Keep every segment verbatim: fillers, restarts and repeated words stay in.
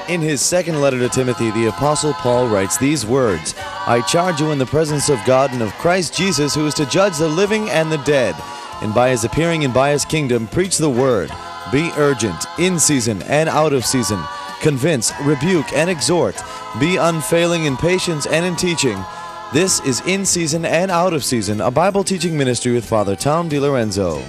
In his second letter to Timothy, the Apostle Paul writes these words, I charge you in the presence of God and of Christ Jesus, who is to judge the living and the dead, and by his appearing and by his kingdom, preach the word. Be urgent, in season and out of season. Convince, rebuke, and exhort. Be unfailing in patience and in teaching. This is In Season and Out of Season, a Bible teaching ministry with Father Tom DiLorenzo.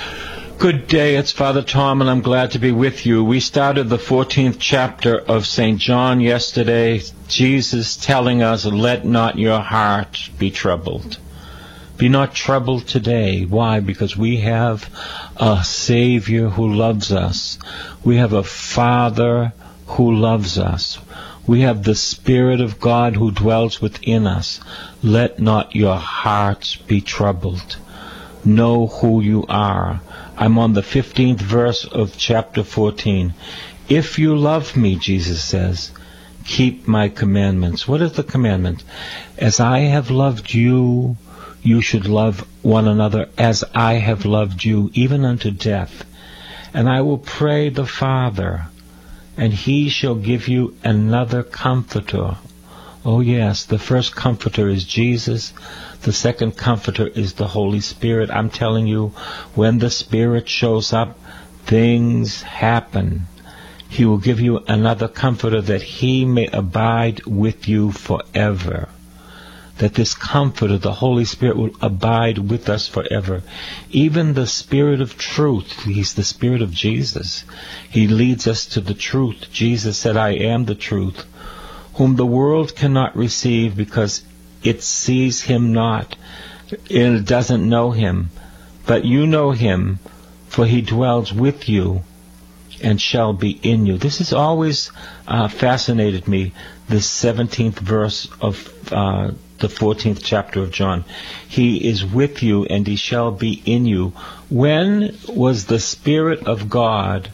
Good day, it's Father Tom, and I'm glad to be with you. We started the fourteenth chapter of Saint John yesterday, Jesus telling us, let not your heart be troubled. Be not troubled today. Why? Because we have a Savior who loves us. We have a Father who loves us. We have the Spirit of God who dwells within us. Let not your hearts be troubled. Know who you are. I'm on the fifteenth verse of chapter fourteen. If you love me, Jesus says, keep my commandments. What is the commandment? As I have loved you, you should love one another as I have loved you, even unto death. And I will pray the Father, and he shall give you another comforter. Oh yes, the first comforter is Jesus. The second comforter is the Holy Spirit. I'm telling you, when the Spirit shows up, things happen. He will give you another comforter that he may abide with you forever. That this comforter, the Holy Spirit, will abide with us forever. Even the Spirit of truth, he's the Spirit of Jesus. He leads us to the truth. Jesus said, I am the truth, whom the world cannot receive because it sees him not, and it doesn't know him. But you know him, for he dwells with you and shall be in you. This has always uh, fascinated me, this seventeenth verse of uh, the fourteenth chapter of John. He is with you and he shall be in you. When was the Spirit of God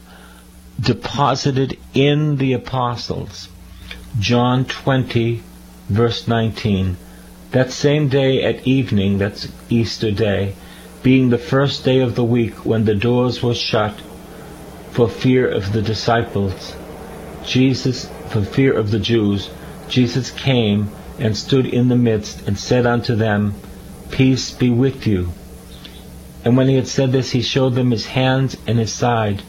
deposited in the apostles? John twenty, verse nineteen. That same day at evening, that's Easter Day, being the first day of the week when the doors were shut for fear of the disciples, Jesus, for fear of the Jews, Jesus came and stood in the midst and said unto them, Peace be with you. And when he had said this, he showed them his hands and his side.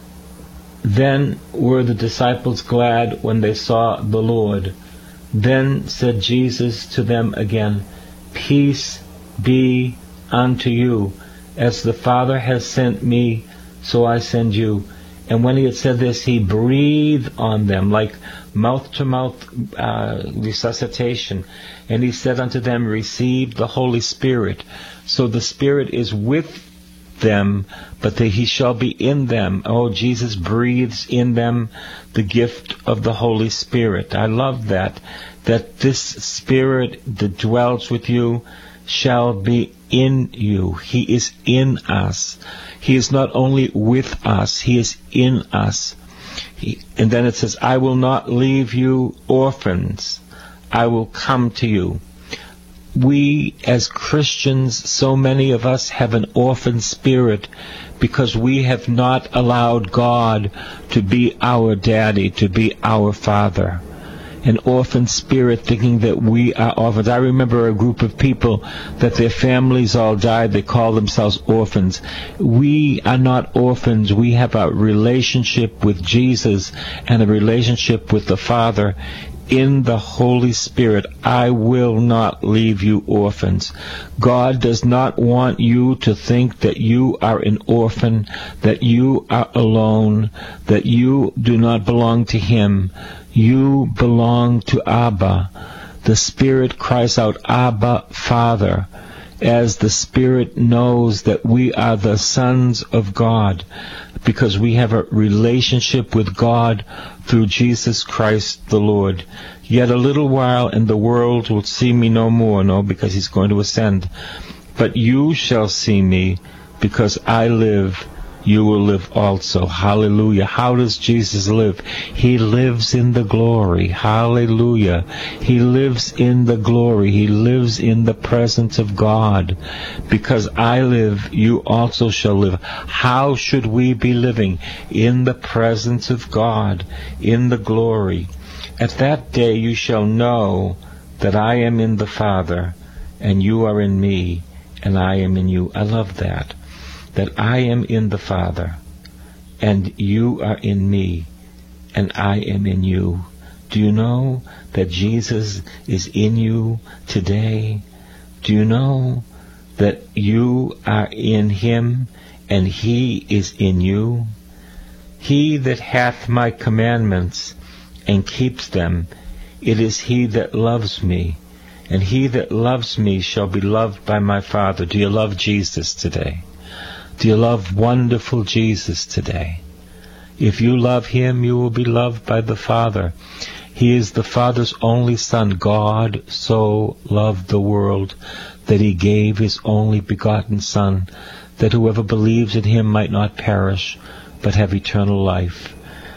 Then were the disciples glad when they saw the Lord. Then said Jesus to them again, Peace be unto you. As the Father has sent me, so I send you. And when he had said this, he breathed on them, like mouth-to-mouth uh, resuscitation. And he said unto them, Receive the Holy Spirit. So the Spirit is with them, but the, he shall be in them. Oh, Jesus breathes in them the gift of the Holy Spirit. I love that, that this Spirit that dwells with you shall be in you. He is in us. He is not only with us, he is in us. He, and then it says, I will not leave you orphans. I will come to you. We as Christians, so many of us have an orphan spirit because we have not allowed God to be our daddy, to be our father. An orphan spirit, thinking that we are orphans. I remember a group of people that their families all died. They call themselves orphans. We are not orphans. We have a relationship with Jesus and a relationship with the Father in the Holy Spirit. I will not leave you orphans. God does not want you to think that you are an orphan, that you are alone, that you do not belong to him. You belong to Abba. The Spirit cries out, Abba, Father, as the Spirit knows that we are the sons of God, because we have a relationship with God through Jesus Christ the Lord. Yet a little while, and the world will see me no more, no, because he's going to ascend. But you shall see me, because I live. you will live also. Hallelujah. How does Jesus live? He lives in the glory. Hallelujah. He lives in the glory. He lives in the presence of God. Because I live, you also shall live. How should we be living? In the presence of God, in the glory. At that day you shall know that I am in the Father, and you are in me, and I am in you. I love that. That I am in the Father, and you are in me, and I am in you. Do you know that Jesus is in you today? Do you know that you are in him, and he is in you? He that hath my commandments, and keeps them, it is he that loves me, and he that loves me shall be loved by my Father. Do you love Jesus today? Do you love wonderful Jesus today? If you love him, you will be loved by the Father. He is the Father's only Son. God so loved the world that he gave his only begotten Son, that whoever believes in him might not perish, but have eternal life.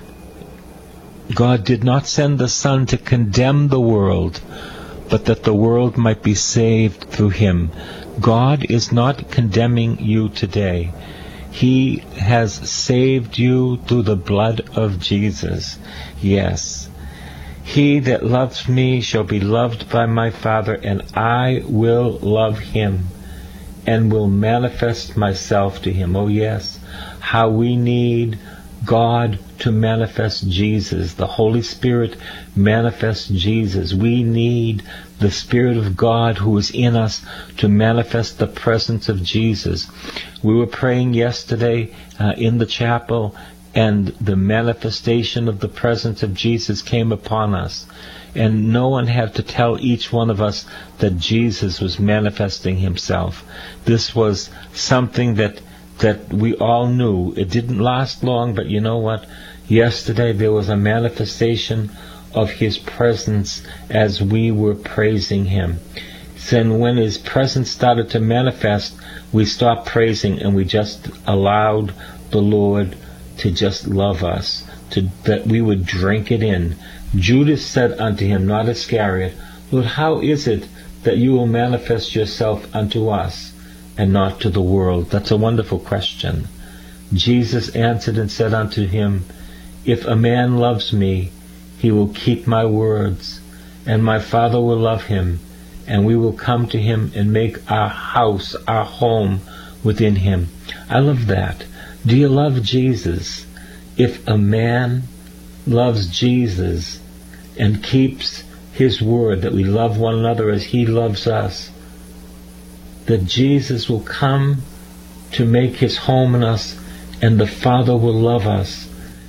God did not send the Son to condemn the world, but that the world might be saved through him. God is not condemning you today. He has saved you through the blood of Jesus. Yes. He that loves me shall be loved by my Father, and I will love him, and will manifest myself to him. Oh yes, how we need God to manifest Jesus. The Holy Spirit manifests Jesus. We need the Spirit of God who is in us to manifest the presence of Jesus. We were praying yesterday uh, in the chapel, and the manifestation of the presence of Jesus came upon us. And no one had to tell each one of us that Jesus was manifesting himself. This was something that that we all knew. It didn't last long, but you know what? Yesterday there was a manifestation of his presence as we were praising him. Then when his presence started to manifest, we stopped praising and we just allowed the Lord to just love us, to that we would drink it in. Judas said unto him, not Iscariot, Lord, how is it that you will manifest yourself unto us and not to the world? That's a wonderful question. Jesus answered and said unto him, if a man loves me, he will keep my words, and my Father will love him, and we will come to him and make our house, our home within him. I love that. Do you love Jesus? If a man loves Jesus and keeps his word, that we love one another as he loves us, that Jesus will come to make his home in us, and the Father will love us,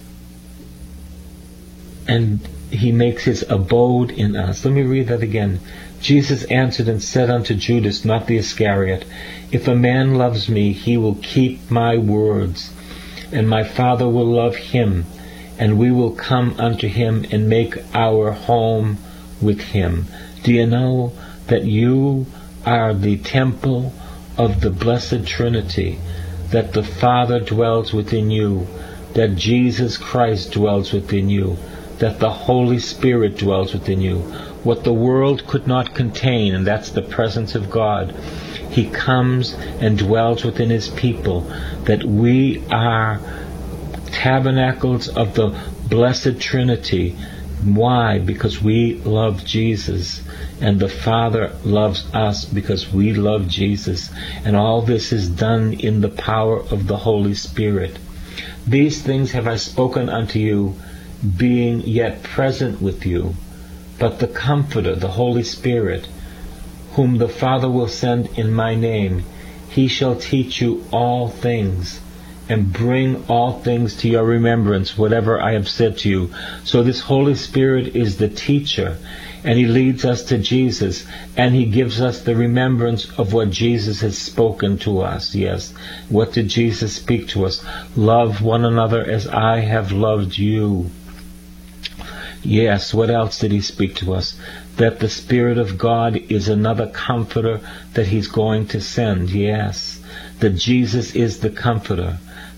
and he makes his abode in us. Let me read that again. Jesus answered and said unto Judas, not the Iscariot, if a man loves me, he will keep my words, and my Father will love him, and we will come unto him and make our home with him. Do you know that you are the temple of the Blessed Trinity, that the Father dwells within you, that Jesus Christ dwells within you, that the Holy Spirit dwells within you? What the world could not contain, and that's the presence of God. He comes and dwells within his people, that we are tabernacles of the Blessed Trinity. Why? Because we love Jesus, and the Father loves us because we love Jesus, and all this is done in the power of the Holy Spirit. These things have I spoken unto you, being yet present with you. But the Comforter, the Holy Spirit, whom the Father will send in my name, he shall teach you all things, and bring all things to your remembrance, whatever I have said to you. So this Holy Spirit is the teacher, and he leads us to Jesus, and he gives us the remembrance of what Jesus has spoken to us. Yes, what did Jesus speak to us? Love one another as I have loved you. Yes, what else did he speak to us? That the Spirit of God is another comforter that he's going to send. Yes, that Jesus is the comforter,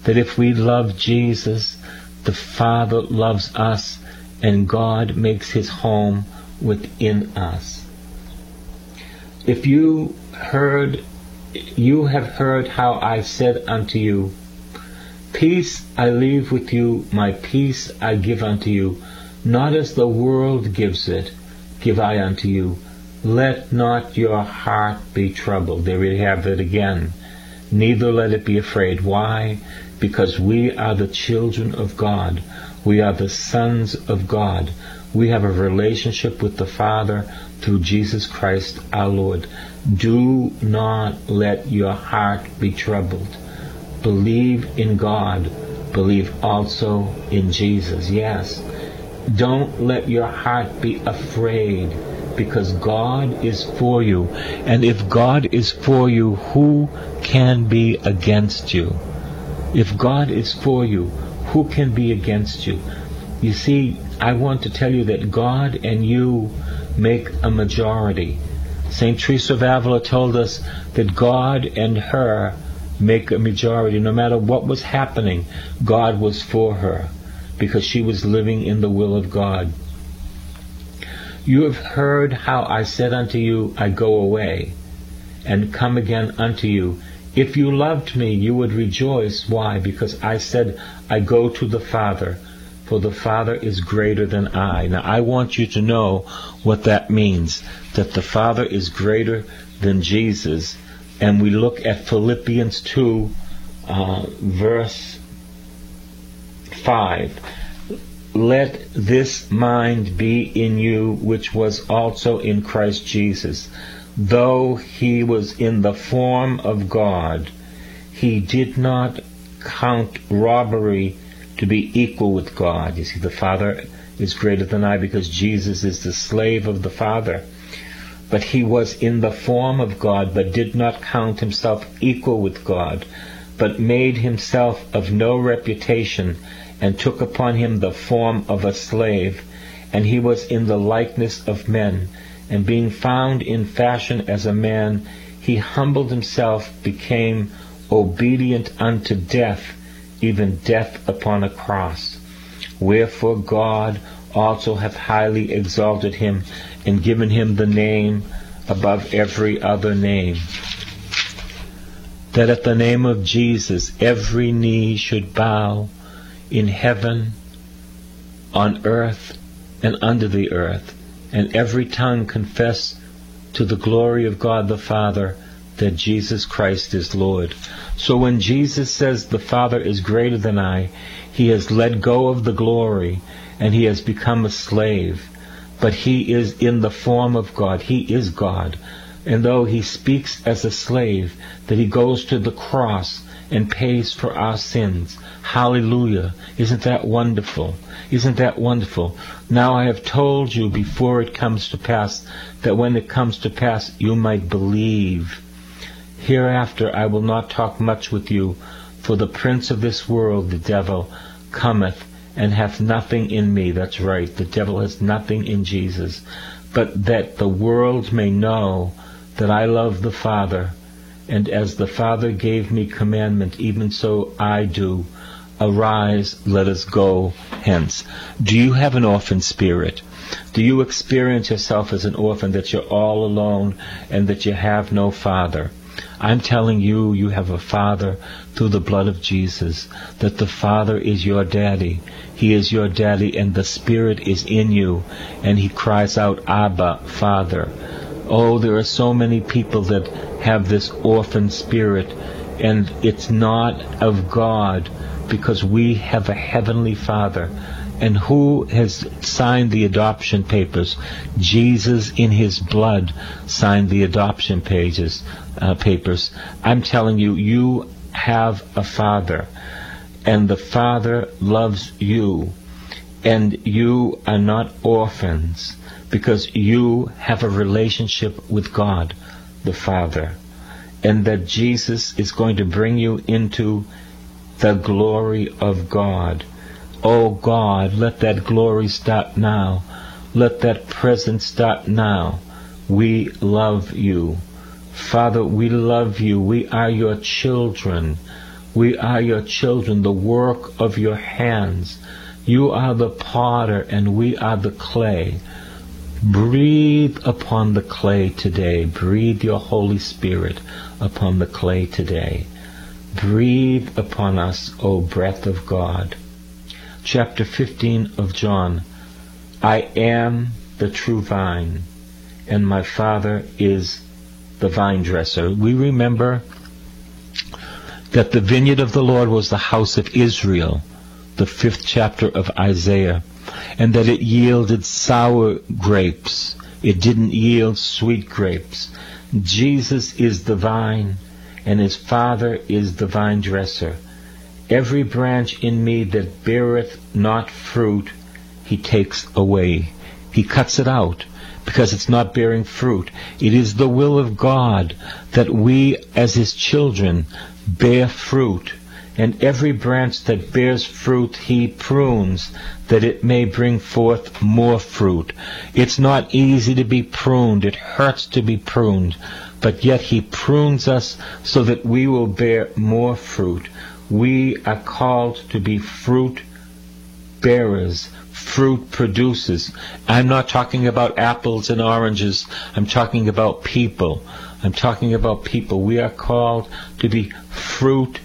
that if we love Jesus, the Father loves us, and God makes his home within us. If you heard, you have heard how I said unto you, peace I leave with you, my peace I give unto you. Not as the world gives it, give I unto you. Let not your heart be troubled. There we have it again. Neither let it be afraid. Why? Because we are the children of God. We are the sons of God. We have a relationship with the Father through Jesus Christ our Lord. Do not let your heart be troubled. Believe in God. Believe also in Jesus. Yes. Don't let your heart be afraid, because God is for you. And if God is for you, who can be against you? If God is for you, who can be against you? You see, I want to tell you that God and you make a majority. Saint Teresa of Avila told us that God and her make a majority. No matter what was happening, God was for her, because she was living in the will of God. You have heard how I said unto you, I go away, and come again unto you. If you loved me, you would rejoice. Why? Because I said, I go to the Father, for the Father is greater than I. Now, I want you to know what that means, that the Father is greater than Jesus. And we look at Philippians two, uh, verse five. Let this mind be in you, which was also in Christ Jesus. Though he was in the form of God, he did not count robbery to be equal with God. You see, the Father is greater than I, because Jesus is the slave of the Father. But he was in the form of God, but did not count himself equal with God, but made himself of no reputation, and took upon him the form of a slave. And he was in the likeness of men. And being found in fashion as a man, he humbled himself, became obedient unto death, even death upon a cross. Wherefore God also hath highly exalted him, and given him the name above every other name, that at the name of Jesus every knee should bow, in heaven, on earth, and under the earth, and every tongue confess to the glory of God the Father that Jesus Christ is Lord. So when Jesus says the Father is greater than I, he has let go of the glory, and he has become a slave. But he is in the form of God. He is God. And though he speaks as a slave, that he goes to the cross and pays for our sins. Hallelujah. Isn't that wonderful? Isn't that wonderful? Now I have told you before it comes to pass, that when it comes to pass you might believe. Hereafter I will not talk much with you, for the prince of this world, the devil, cometh, and hath nothing in me. That's right, the devil has nothing in Jesus. But that the world may know that I love the Father, and as the Father gave me commandment, even so I do. Arise, let us go hence. Do you have an orphan spirit? Do you experience yourself as an orphan, that you're all alone and that you have no father? I'm telling you, you have a Father through the blood of Jesus, that the Father is your daddy. He is your daddy, and the Spirit is in you, and he cries out, Abba, Father. Oh, there are so many people that have this orphan spirit, and it's not of God, because we have a heavenly Father. And who has signed the adoption papers? Jesus in his blood signed the adoption pages, uh, papers. I'm telling you, you have a Father, and the Father loves you, and you are not orphans, because you have a relationship with God, the Father, and that Jesus is going to bring you into the glory of God. Oh God, let that glory start now. Let that presence start now. We love you. Father, we love you. We are your children. We are your children, the work of your hands. You are the potter and we are the clay. Breathe upon the clay today. Breathe your Holy Spirit upon the clay today. Breathe upon us, O breath of God. Chapter fifteen of John. I am the true vine, and my Father is the vine dresser. We remember that the vineyard of the Lord was the house of Israel, the fifth chapter of Isaiah, and that it yielded sour grapes. It didn't yield sweet grapes. Jesus is the vine, and his Father is the vine dresser. Every branch in me that beareth not fruit, he takes away. He cuts it out because it's not bearing fruit. It is the will of God that we, as his children, bear fruit. And every branch that bears fruit he prunes, that it may bring forth more fruit. It's not easy to be pruned. It hurts to be pruned. But yet he prunes us so that we will bear more fruit. We are called to be fruit bearers, fruit producers. I'm not talking about apples and oranges. I'm talking about people. I'm talking about people. We are called to be fruit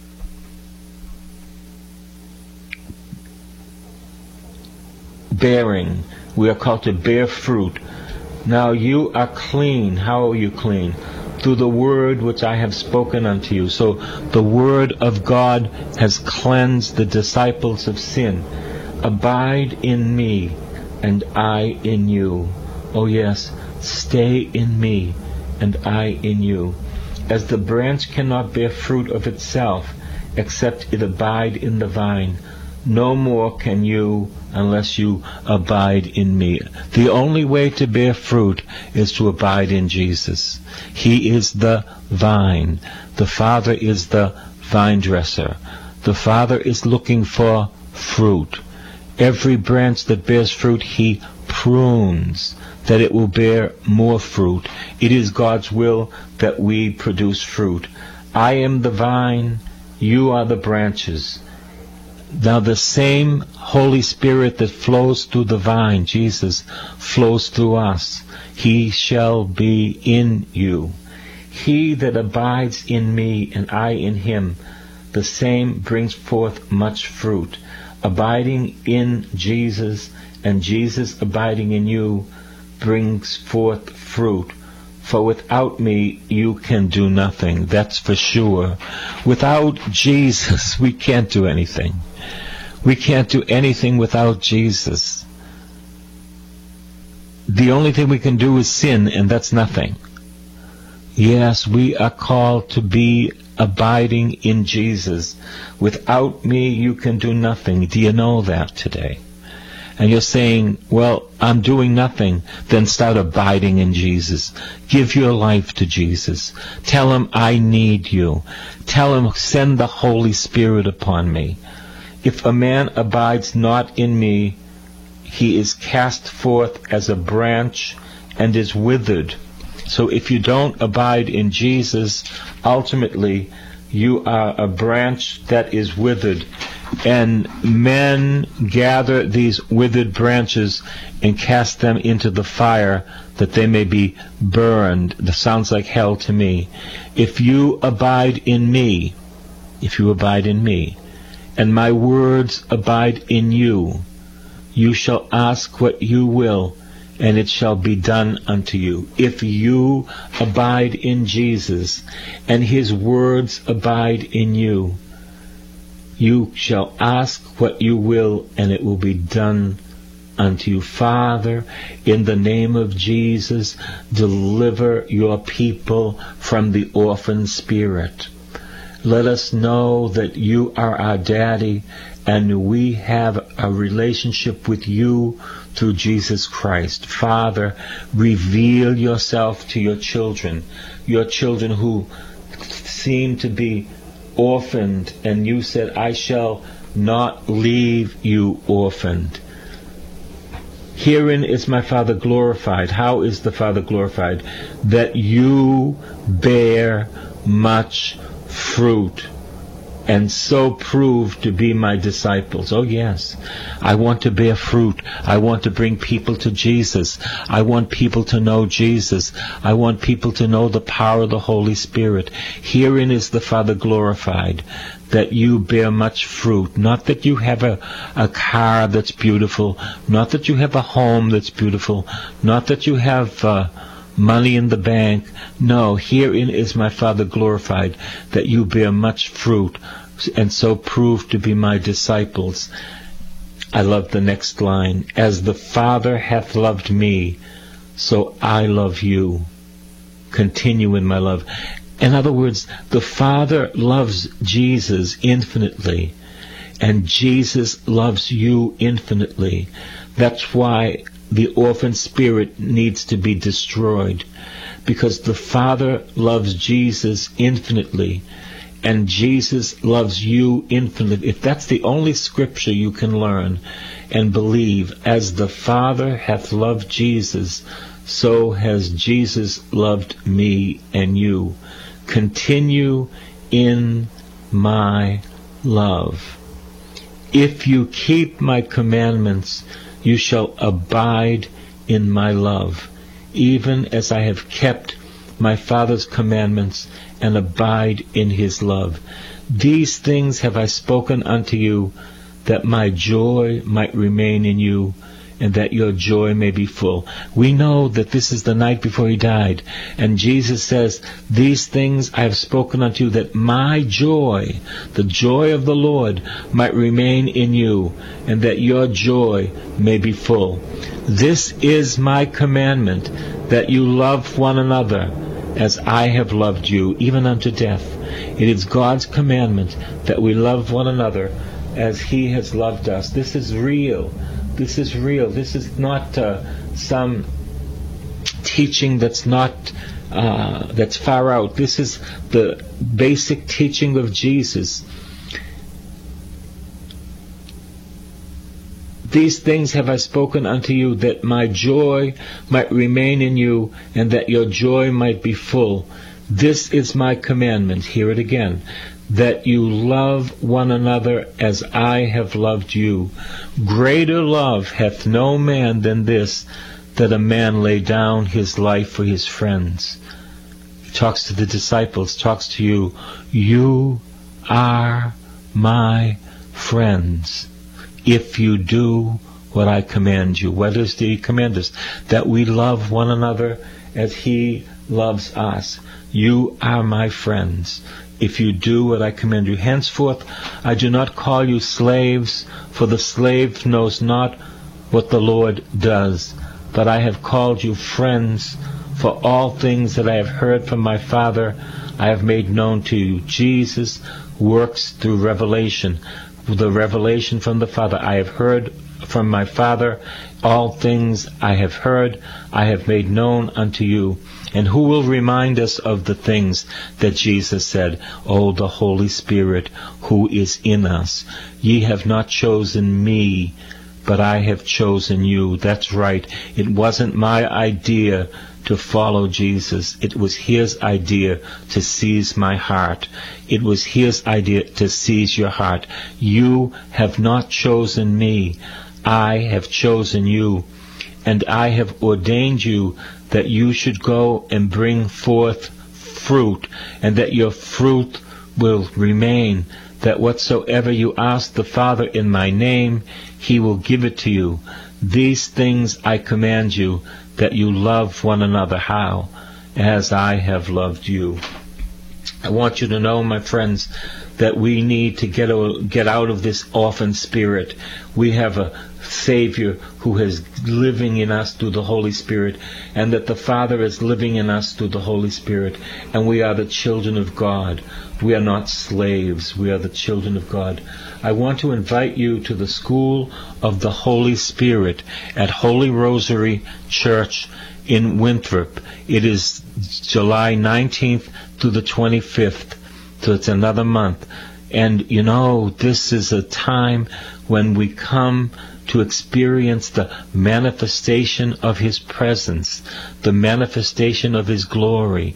bearing. We are called to bear fruit. Now you are clean. How are you clean? Through the word which I have spoken unto you. So the word of God has cleansed the disciples of sin. Abide in me, and I in you. Oh yes, stay in me, and I in you. As the branch cannot bear fruit of itself, except it abide in the vine, no more can you unless you abide in me. The only way to bear fruit is to abide in Jesus. He is the vine. The Father is the vine dresser. The Father is looking for fruit. Every branch that bears fruit, he prunes, that it will bear more fruit. It is God's will that we produce fruit. I am the vine, you are the branches. Now the same Holy Spirit that flows through the vine, Jesus, flows through us. He shall be in you. He that abides in me and I in him, the same brings forth much fruit. Abiding in Jesus and Jesus abiding in you brings forth fruit. For without me, you can do nothing. That's for sure. Without Jesus, we can't do anything. We can't do anything without Jesus. The only thing we can do is sin, and that's nothing. Yes, we are called to be abiding in Jesus. Without me, you can do nothing. Do you know that today? And you're saying, well, I'm doing nothing. Then start abiding in Jesus. Give your life to Jesus. Tell him, I need you. Tell him, send the Holy Spirit upon me. If a man abides not in me, he is cast forth as a branch and is withered. So if you don't abide in Jesus, ultimately you are a branch that is withered. And men gather these withered branches and cast them into the fire that they may be burned. That sounds like hell to me. If you abide in me, if you abide in me, and my words abide in you, you shall ask what you will, and it shall be done unto you. If you abide in Jesus, and his words abide in you, you shall ask what you will, and it will be done unto you. Father, in the name of Jesus, deliver your people from the orphan spirit. Let us know that you are our daddy, and we have a relationship with you through Jesus Christ. Father, reveal yourself to your children, your children who seem to be orphaned, and you said, I shall not leave you orphaned. Herein is my Father glorified. How is the Father glorified? That you bear much fruit, and so prove to be my disciples. Oh yes, I want to bear fruit. I want to bring people to Jesus. I want people to know Jesus. I want people to know the power of the Holy Spirit. Herein is the Father glorified, that you bear much fruit. Not that you have a, a car that's beautiful, not that you have a home that's beautiful, not that you have uh, money in the bank. No, herein is my Father glorified, that you bear much fruit, and so prove to be my disciples. I love the next line. As the Father hath loved me, so I love you. Continue in my love. In other words, the Father loves Jesus infinitely, and Jesus loves you infinitely. That's why the orphan spirit needs to be destroyed, because the Father loves Jesus infinitely, and Jesus loves you infinitely. If that's the only scripture you can learn and believe, as the Father hath loved Jesus, so has Jesus loved me and you. Continue in my love. If you keep my commandments, you shall abide in my love, even as I have kept my Father's commandments and abide in his love. These things have I spoken unto you, that my joy might remain in you, and that your joy may be full. We know that this is the night before he died, and Jesus says, these things I have spoken unto you, that my joy, the joy of the Lord, might remain in you, and that your joy may be full. This is my commandment, that you love one another as I have loved you, even unto death. It is God's commandment that we love one another as he has loved us. This is real. This is real. This is not uh, some teaching that's not uh, that's far out. This is the basic teaching of Jesus. These things have I spoken unto you, that my joy might remain in you, and that your joy might be full. This is my commandment. Hear it again. That you love one another as I have loved you. Greater love hath no man than this, that a man lay down his life for his friends. He talks to the disciples, talks to you. You are my friends, if you do what I command you. What does he command us? That we love one another as he loves us. You are my friends, if you do what I command you. Henceforth I do not call you slaves, for the slave knows not what the Lord does. But I have called you friends, for all things that I have heard from my Father I have made known to you. Jesus works through revelation. The revelation from the Father. I have heard from my Father. All things I have heard I have made known unto you. And who will remind us of the things that Jesus said? Oh, the Holy Spirit, who is in us. Ye have not chosen me, but I have chosen you. That's right. It wasn't my idea to follow Jesus. It was his idea to seize my heart. It was his idea to seize your heart. You have not chosen me. I have chosen you. And I have ordained you that you should go and bring forth fruit, and that your fruit will remain, that whatsoever you ask the Father in my name, he will give it to you. These things I command you, that you love one another. How? As I have loved you. I want you to know, my friends, that we need to get, get out of this orphan spirit. We have a Savior who is living in us through the Holy Spirit, and that the Father is living in us through the Holy Spirit, and we are the children of God. We are not slaves. We are the children of God. I want to invite you to the School of the Holy Spirit at Holy Rosary Church in Winthrop. It is July nineteenth through the twenty-fifth, so it's another month. And you know, this is a time when we come to experience the manifestation of his presence, the manifestation of his glory.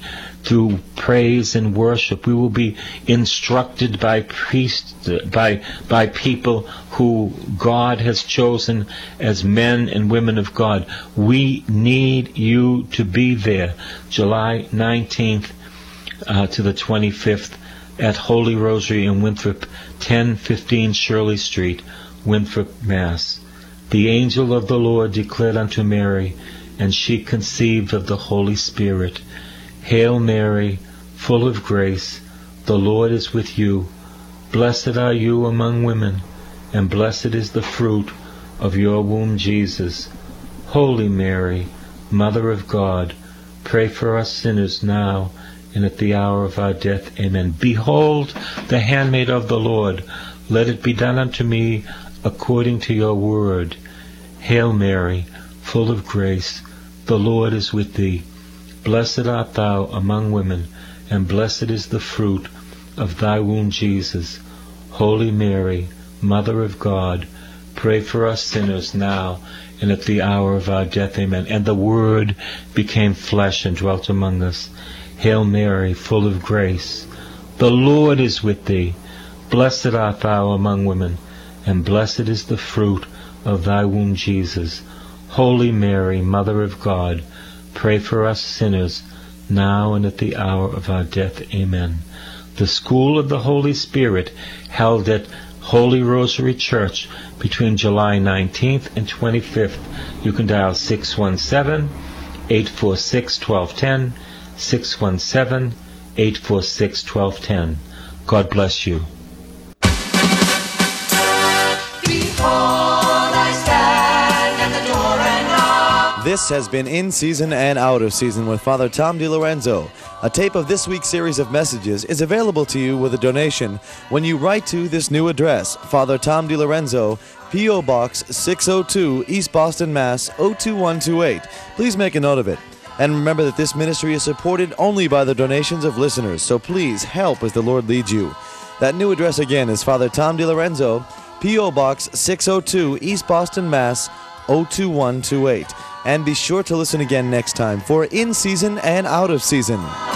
through praise and worship. We will be instructed by priests, by by people who God has chosen as men and women of God. We need you to be there, July nineteenth uh, to the twenty-fifth at Holy Rosary in Winthrop, ten fifteen Shirley Street, Winthrop, Mass. The angel of the Lord declared unto Mary, and she conceived of the Holy Spirit. Hail Mary, full of grace, the Lord is with you. Blessed are you among women, and blessed is the fruit of your womb, Jesus. Holy Mary, Mother of God, pray for us sinners now and at the hour of our death. Amen. Behold, the handmaid of the Lord. Let it be done unto me according to your word. Hail Mary, full of grace, the Lord is with thee. Blessed art thou among women, and blessed is the fruit of thy womb, Jesus. Holy Mary, Mother of God, pray for us sinners now and at the hour of our death. Amen. And the Word became flesh and dwelt among us. Hail Mary, full of grace, the Lord is with thee. Blessed art thou among women, and blessed is the fruit of thy womb, Jesus. Holy Mary, Mother of God, pray for us sinners, now and at the hour of our death. Amen. The School of the Holy Spirit, held at Holy Rosary Church between July nineteenth and twenty-fifth. You can dial six one seven, eight four six, one two one zero, six one seven, eight four six, one two one zero. God bless you. This has been In Season and Out of Season with Father Tom DiLorenzo. A tape of this week's series of messages is available to you with a donation when you write to this new address, Father Tom DiLorenzo, P O. Box six oh two, East Boston, Mass. oh two one two eight. Please make a note of it. And remember that this ministry is supported only by the donations of listeners, so please help as the Lord leads you. That new address again is Father Tom DiLorenzo, P O. Box six oh two, East Boston, Mass. oh two one two eight. And be sure to listen again next time for In Season and Out of Season.